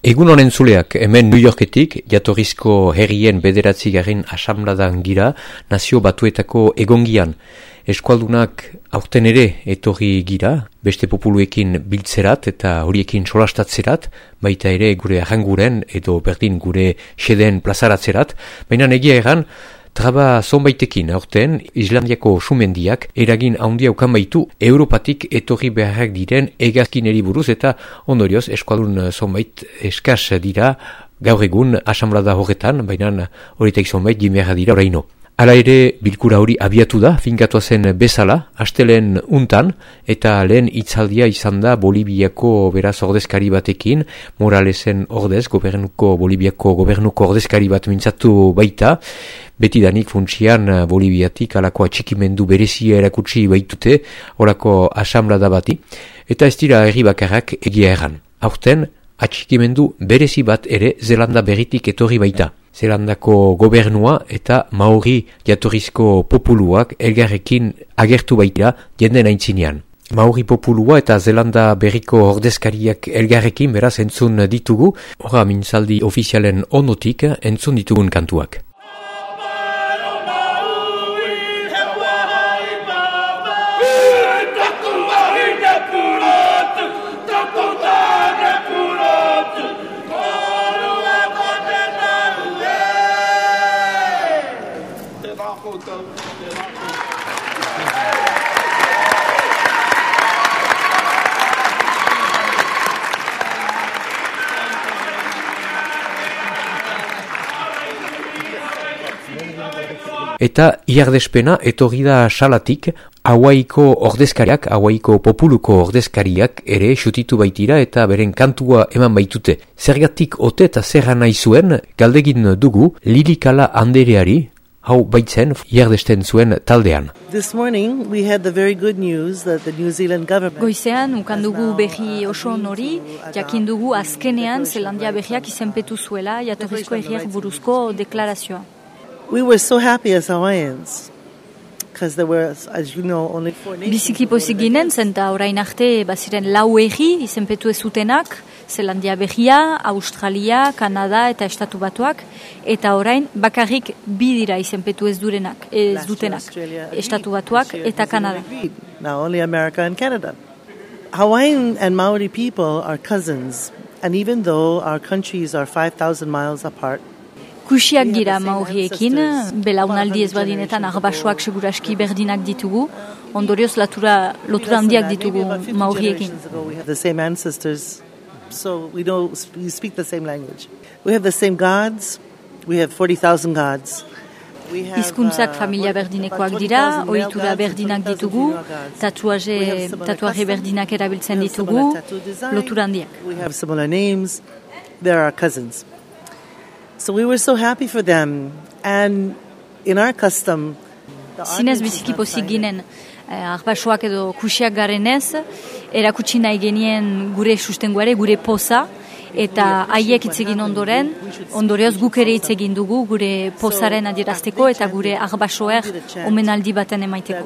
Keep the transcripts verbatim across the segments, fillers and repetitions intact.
Egun honen zuleak, hemen New Yorketik, jatorrizko herrien bederatzi garen asamladan gira, nazio batuetako egongian. Eskualdunak aurten ere etorri gira, beste populuekin biltzerat eta horiekin solastatzerat, baita ere gure arranguren edo berdin gure xeden plazaratzerat, baina egia egan, traba zonbaitekin aurten Islandiako sumendiak eragin handia ukan baitu Europatik etorri beharrak diren hegazkineri buruz eta ondorioz eskualdun zonbait eskas dira gaur egun asamblada horretan, baina horietak zonbait jimearra dira oraino. Hala ere, bilkura hori abiatu da, finkatua zen bezala, astelen untan, eta lehen hitzaldia izan da Boliviako beraz ordezkari batekin, Moralesen ordez, gobernuko, Boliviako gobernuko ordezkari bat mintzatu baita, betidanik funtsian Boliviatik alako atxikimendu berezia erakutsi baitute, horako asamblada bati, eta ez dira herri bakarrak egia erran. Aurten, atxikimendu berezi bat ere Zelanda berritik etorri baita. Zelandako gobernua eta Maori jatorrizko populuak elgarrekin agertu baita jenden aintzinean. Maori populua eta Zelanda berriko ordezkariak elgarrekin beraz entzun ditugu, horra mintzaldi ofizialen ondotik entzun ditugun kantuak. Eta iardespena etorri da salatik Hawaiiko ordezkariak, Hawaiiko populuko ordezkariak ere xutitu baitira eta beren kantua eman baitute. Zergatik ote eta zerra nahi zuen galdegin dugu Lilikala Andereari, hau baitzen iardesten zuen taldean. This morning we had the very good news that the New Zealand government Goizean ukandugu berri oso hori, jakin dugu azkenean Zelandia berriak izenpetu zuela jatorrizko herriak buruzko deklarazioa. We were so happy as Hawaiians, because there were, as you know, only four nations. Biziki pozik ginen, zenta orain arte baziren lau herri izenpetu ez zutenak, Zelandia Berria, Australia, Kanada eta Estatu Batuak, eta orain bakarrik bi dira izenpetu ez durenak, ez dutenak, Estatu Batuak eta Kanada. Now only America and Canada. Hawaiian and Maori people are cousins, and even though our countries are five thousand miles apart, Kusiak gira Maoriekin, belaunaldi ezberdinetan arbasoak seguraski berdinak ditugu, ondorioz latura, lotura handiak ditugu Maoriekin. We have the same ancestors, so we know we speak the same language. We have the same gods, we have forty thousand gods. Hizkuntzak familia berdinekoak dira, ohitura berdinak ditugu, tatuaje, tatuaje berdinak erabiltzen ditugu, lotura handiak. We have similar names, they're our cousins. So we were so happy for them, and in our custom, Zinez biziki pozik ginen, eh, arbasoak edo kusiak garenez, erakutsi nahi genien gure sustengoare, gure poza, eta haiek hitz egin ondoren, ondorioz guk ere hitz egin dugu gure pozaren adierazteko eta gure arbasoer omenaldi baten emaiteko.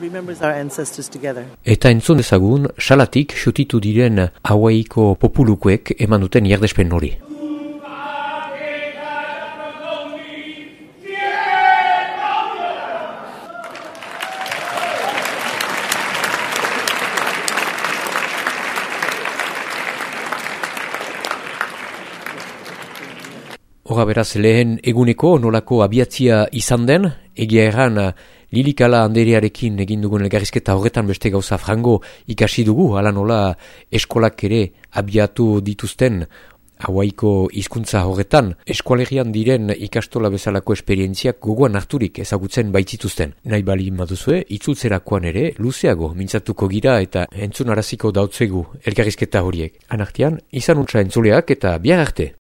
Eta entzun dezagun, salatik xutitu diren Hawaiiko populukoek eman duten iardespen hori. Hora beraz lehen eguneko nolako abiatzia izan den, egia erran Lilikala Anderearekin egin dugun elgarrizketa horretan beste gauza frango ikasi dugu, ala nola eskolak ere abiatu dituzten Hawaiiko hizkuntza horretan, eskualerian diren ikastola bezalako esperientziak gogoan harturik ezagutzen baitzituzten. Nahi bali maduzue, itzultzerakoan ere luzeago mintzatuko gira eta entzunaraziko dautzegu elgarrizketa horiek. Anartian, izan untsa entzuleak eta bihar arte.